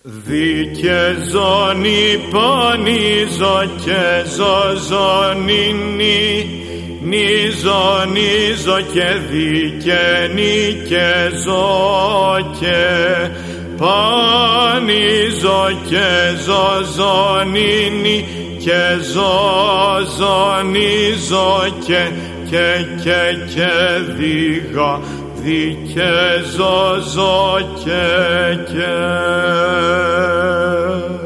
Δικαιζόνι πονίζω και ζωζονίνι, νιζονίζω και δικαινή και ζω και πονίζω και ζωζονίνι και ζωζονίζω και δίγα δικαιζόζω και